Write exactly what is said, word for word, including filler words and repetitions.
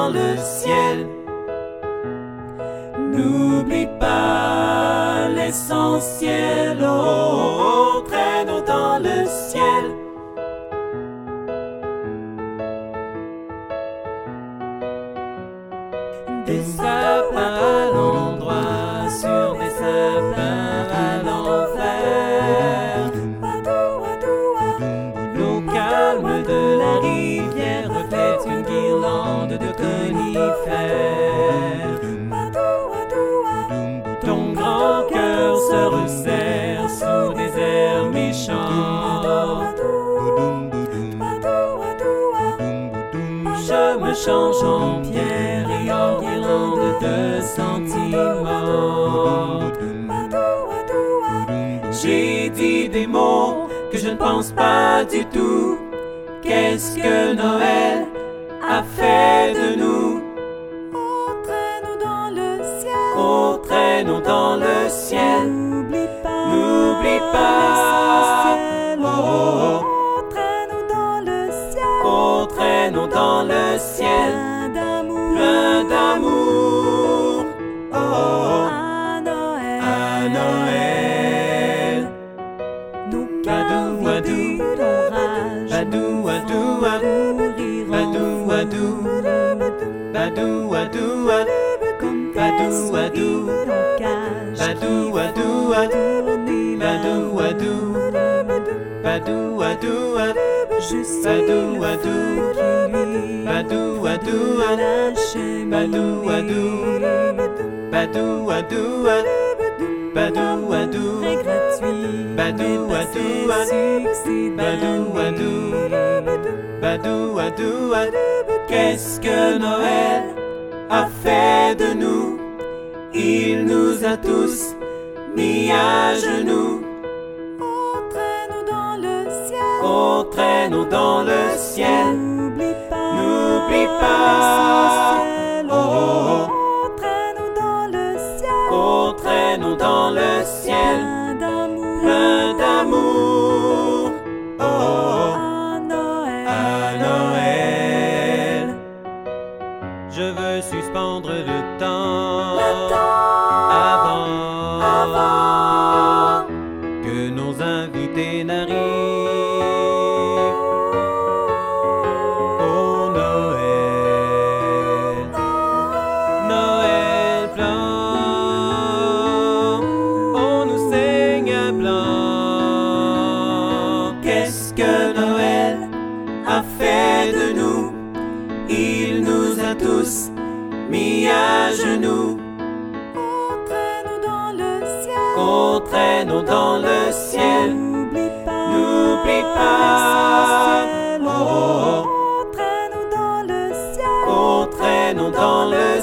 dans le ciel. N'oublie pas l'essentiel, oh, oh, oh, traîne-nous dans le ciel. Des sapins à l'endroit, sur des sapins à l'envers. L'eau calme de la rivière reflète une guirlande de conifères. Ton grand cœur se resserre sous des airs méchants. Je me change en pierre et en guirlande de sentiments. J'ai dit des mots que je ne pense pas du tout. Qu'est-ce que Noël a fait de nous? Oh, traîne-nous dans le ciel. Oh, traîne-nous dans le ciel. N'oublie pas, N'oublie pas. Oh, oh, oh. Oh, traîne-nous dans le ciel. Oh, traîne-nous dans le ciel. Plein d'amour, Plein d'amour. Oh, oh, à Noël. à Noël. Nos Badou, cœurs badou. vidés d'orage, Badou, badou, badou. rire Badou, badou. Badou, badou, badou. comme Badou, badou. en cage. Badou, badou, badou. Tourner Badou, badou. Badou, badou, badou. Je suis Badou, le badou. feu qui lui Badou, badou, de badou. la cheminée. Badou, badou. Badou, badou, badou. Badou, badou. Très gratuit, Badou, mais pas badou, ses badou. succès Badou, d'année. Badou, badou, badou. Qu'est-ce que Noël a fait de nous? Il nous a tous mis à genoux. Oh, traîne-nous dans le ciel. Oh, traîne-nous dans le ciel. N'oublie pas, N'oublie pas. l'essentiel. Oh, oh, oh. Oh, traîne-nous dans le ciel. Oh, traîne-nous dans le ciel. Plein d'amour, Plein d'amour. Oh, oh, oh. à Noël. À Noël. Je veux suspendre le temps, Le temps avant, avant que nos invités n'arrivent. Oh Noël, Noël blanc, oh nous Seigneur blanc. Qu'est-ce que Noël a fait de nous? Il nous a tous mis à genoux. Oh, traîne-nous dans le ciel. Oh, traînons dans le ciel. N'oublie pas, N'oublie pas. l'essentiel. Oh, oh, oh. Oh, traîne-nous dans le ciel. Oh, traînons dans le